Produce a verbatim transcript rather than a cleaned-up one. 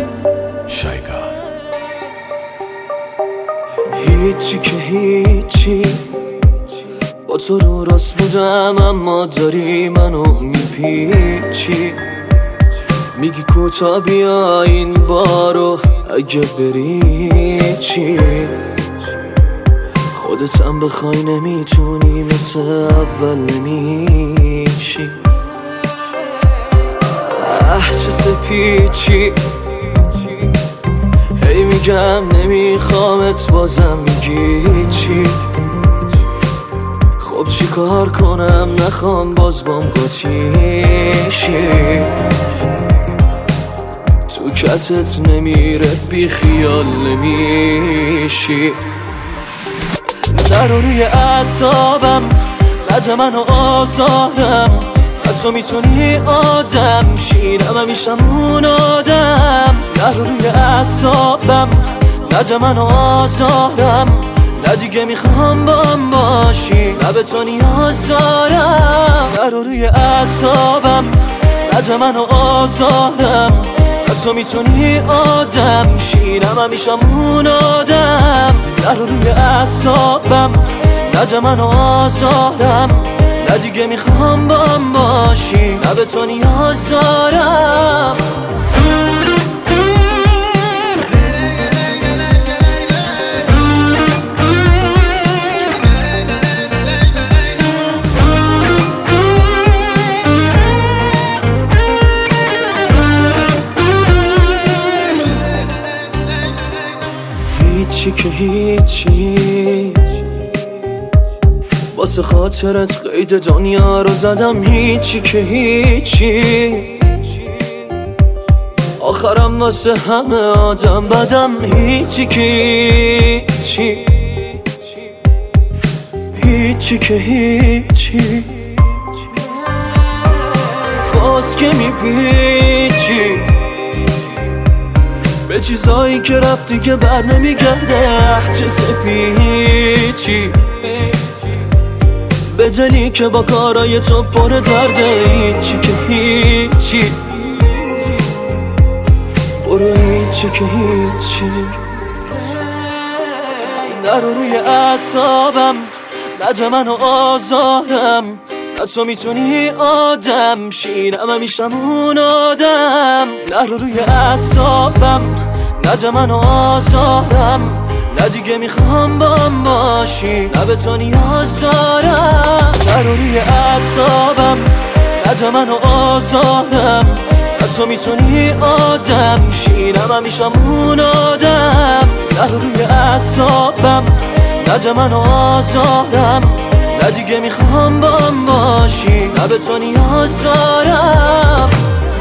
شایگان. هیچی که هیچی، با تو رو راست بودم اما داری منو میپیچی. میگی کوتا بیا این بارو، اگه بری چی؟ خودت هم بخوای نمیتونی مثل اول نمیشی. اه چه سپیچی، هی میگم نمیخوامت بازم میگی چی؟ خب چی کار کنم نخوام باز بام قاطیشی. تو کتت نمیره بی خیال نمیشی. در روی اعصابم نده منو آزارم، تو میتونی آدم شیرم همیشم اون آدم. در روی اعصابم نده منو آزارم، نه دیگه میخوام بام باشی، نه به تو نیاز دارم. در روی اعصابم نده منو آزارم، تو میتونی آدم شیرم همیشم اون آدم. در روی اعصابم نده منو آزارم، نه دیگه میخوام بام باشی، نه به تو نیاز دارم. هیچی که هیچی، واسه خاطرت قید دنیا رو زدم. هیچی که هیچی، آخرم واسه همه آدم بدم. هیچی که هیچی، هیچی که هیچی، باز که میپیچی به چیزایی که رفتی که بر نمیگرده. چه سپیچی به دلی که با کارای تو پر درده. هیچی که هیچی، برو هیچی که هیچی. در روی اعصابم نده منو آزارم، نه تو میتونی آدم شیرم همیشم اون آدم. در روی اعصابم نده منو آزارم، نه دیگه میخوام بام باشی، نه به تو نیاز دارم. در روی اعصابم نده منو آزارم، نه تو میتونی آدم شیرم همیشم اون آدم. در روی اعصابم نده منو آزارم، نه دیگه میخوام بام باشی، نه به تو نیاز دارم.